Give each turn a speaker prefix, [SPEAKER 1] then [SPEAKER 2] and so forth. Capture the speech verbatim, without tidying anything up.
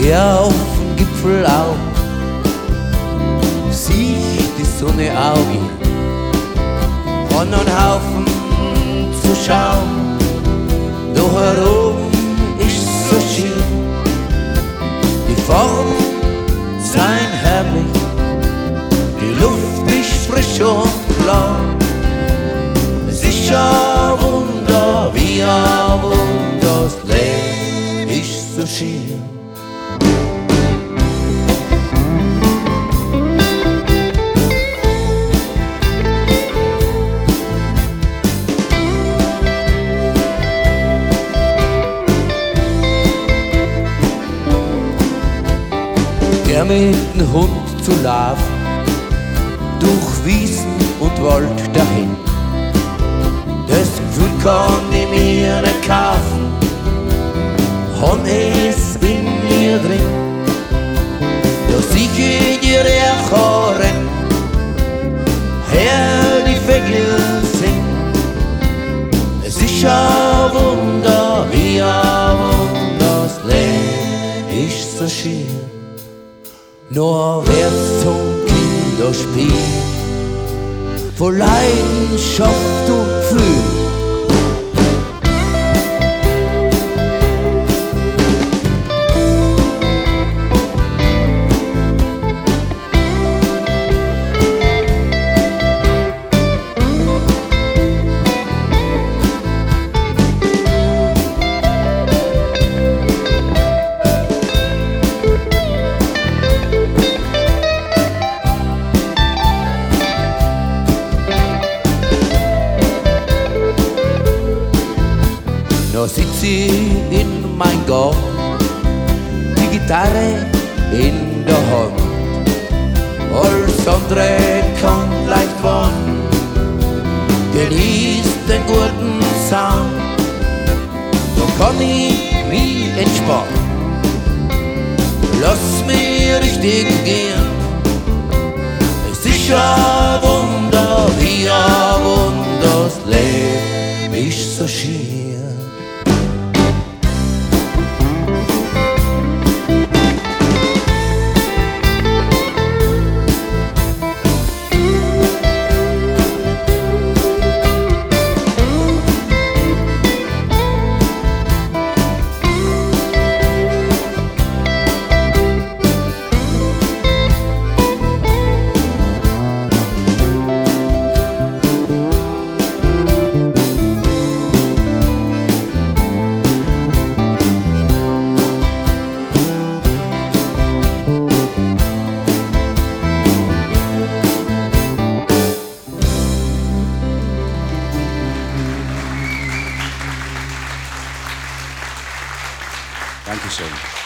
[SPEAKER 1] Hier auf dem Gipfel auch sieh ich die Sonne auch von einem Haufen zu schauen. Doch herum ist so schön, die Farben seien herrlich, die Luft ist frisch und klar. Es ist ein Wunder, wie ein Wunder, das Leben ist so schön. Gern mit dem Hund zu laufen, durch Wiesen und Wald dahin. Das Gefühl kann ich mir nicht kaufen, hab es in mir drin. Da sieh ich die Rächer rennen, hör die Vögel singen. Es ist ein Wunder, wie ein Wunder, das Leben ist so schön. Nur wär's zum Kinderspiel, voll Leidenschaft und Gefühl. Da sitz ich in mein Garten, die Gitarre in der Hand. Alles andere kann leicht warten, genießt den guten Sound. Da kann ich mich entspannen, lass mich richtig gehen. Es ist ein Wunder, wie ein Wunder, das Leben ist so schön.
[SPEAKER 2] Dankeschön.